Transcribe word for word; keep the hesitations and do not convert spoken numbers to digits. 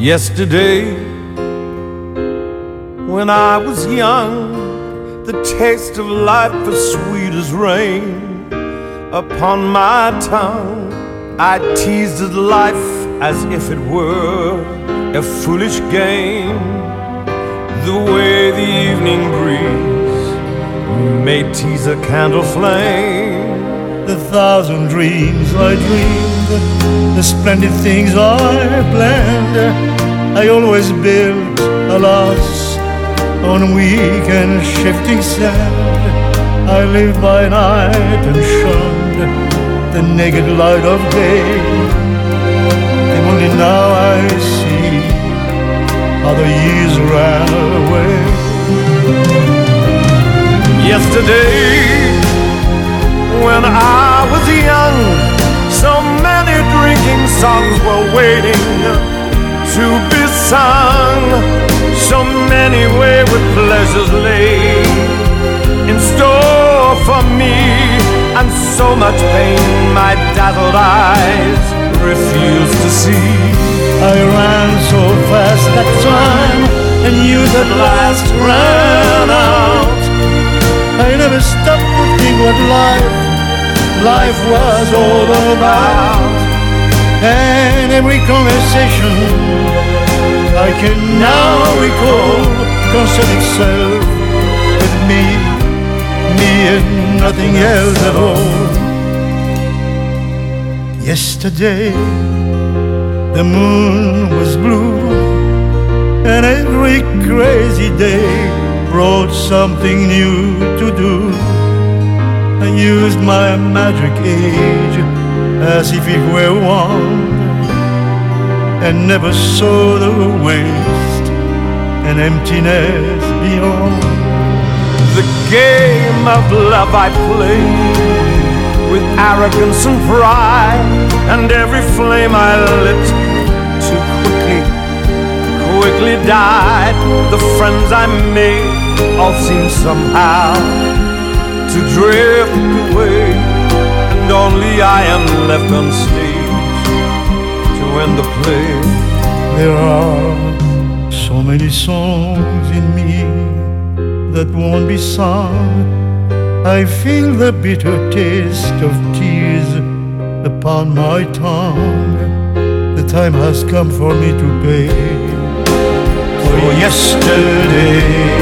Yesterday, when I was young, the taste of life was sweet as rain upon my tongue. I teased at life as if it were a foolish game, the way the evening breeze may tease a candle flame. The thousand dreams I dreamed, the splendid things I planned, I always built, alas, on weak and shifting sand. I lived by night and shunned the naked light of day, and only now I see how the years ran away. Yesterday, when I was young, so many drinking songs were waiting to be sung. So many wayward pleasures lay in store for me, and so much pain my dazzled eyes refused to see. I ran so fast that time, and youth at last ran out. I never stopped to think what life, life was all about. And every conversation I can now recall concerned itself with me, me and nothing else at all. Yesterday, the moon was blue, and every crazy day brought something new to do. I used my magic age as if it were one, and never saw the waste and emptiness beyond. The game of love I played with arrogance and pride, and every flame I lit too quickly, quickly died. The friends I made all seemed somehow to drift away, and only I am left on stage to end the play. There are so many songs in me that won't be sung. I feel the bitter taste of tears upon my tongue. The time has come for me to pay for yesterday.